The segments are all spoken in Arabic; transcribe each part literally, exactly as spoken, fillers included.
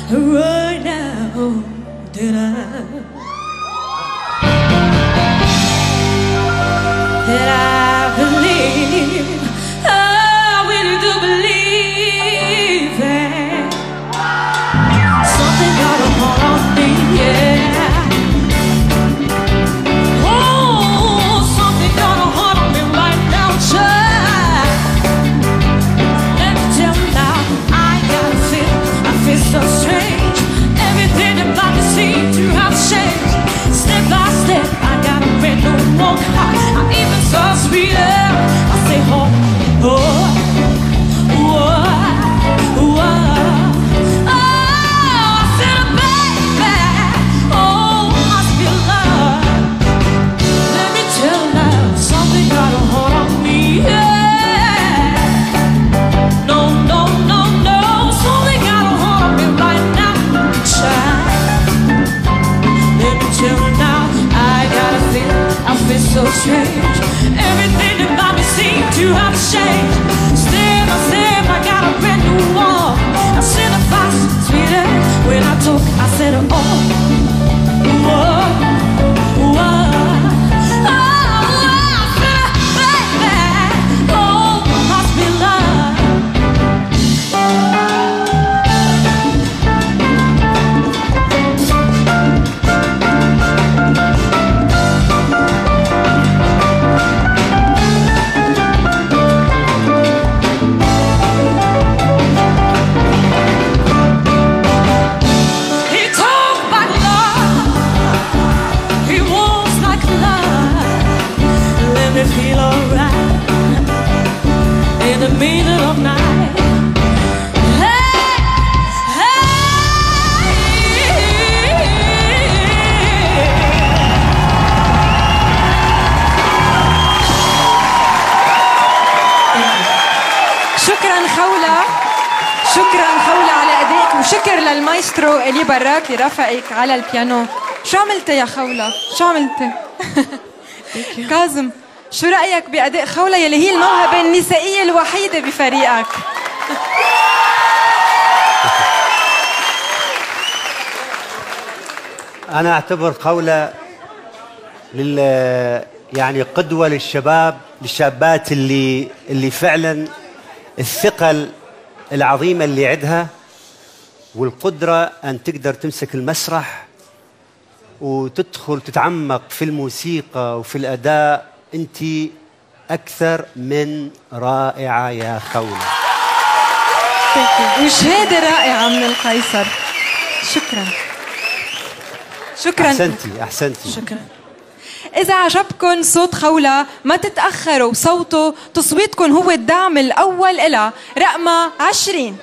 right now that I that I believe, I really do believe that something got a hold on me, yeah. Oh, something got a hold on me right now, child. Let me tell you now, I gotta feel, I feel so strange. Everything about me seems to have changed. Step by step, I gotta break no more heart. I'm even so sweeter. I say, oh, oh, oh, oh, oh. I said, baby, oh, must be love. Let me tell you now, something got a hold on me, yeah. No, no, no, no, something got a hold on me right now, child. Let me tell you now, I gotta feel, I feel so strange. Everything about me seems to have changed. Step by step, I got a brand new wall. I said a fast, sweeter. When I talk, I said, oh, oh, oh, oh, I said, baby, oh, must be love. He talk about love, he walks like love. Let me feel alright in the middle of night. Hey, شكرا خولة، شكرا خولة على أدائك، وشكر للمايسترو اللي براك رفقك على البيانو. شو عملتي يا خولة؟ شو عملتي؟ كاظم، شو رأيك بأداء خولة يلي هي الموهبة النسائية الوحيدة بفريقك؟ أنا أعتبر خولة لل يعني قدوة للشباب، للشابات اللي اللي فعلا الثقل العظيمة اللي عندها والقدرة أن تقدر تمسك المسرح وتدخل تتعمق في الموسيقى وفي الأداء. أنت أكثر من رائعة يا خولة. وشهادة رائعة من القيصر. شكرا شكرا أحسنتي أحسنتي شكرا. إذا عجبكم صوت خولة ما تتأخروا، وصوته تصويتكم هو الدعم الأول إلها. رقمها عشرين.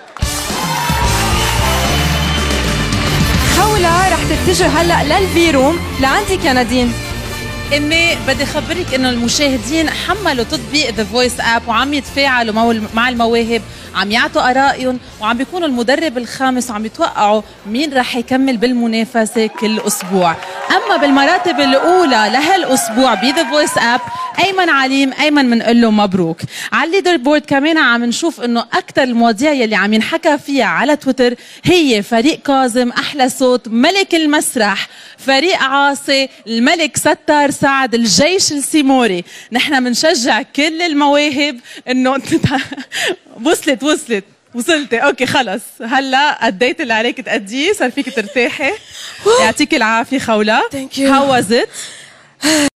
خولة رح تتجه هلأ للفي روم. لعندك يا نادين. امي بدي خبرك انه المشاهدين حملوا تطبيق ذا فويس اب وعم يتفاعلوا مع المواهب، عم يعطوا ارائهم، وعم بيكونوا المدرب الخامس، وعم يتوقعوا مين رح يكمل بالمنافسه كل اسبوع. اما بالمراتب الاولى لهالاسبوع بذا فويس اب ايمن عليم. ايمن بنقول له مبروك. على الليدر بورد كمان عم نشوف انه اكثر المواضيع يلي عم ينحكى فيها على تويتر هي فريق كاظم احلى صوت، ملك المسرح فريق عاصي، الملك ستار سعد، الجيش السيموري. نحن بنشجع كل المواهب انه وصلت وصلت وصلتي اوكي خلص، هلا اديت اللي عليك تأديه، صار فيك ترتاحي. يعطيك العافيه خولة. Thank you. How was it؟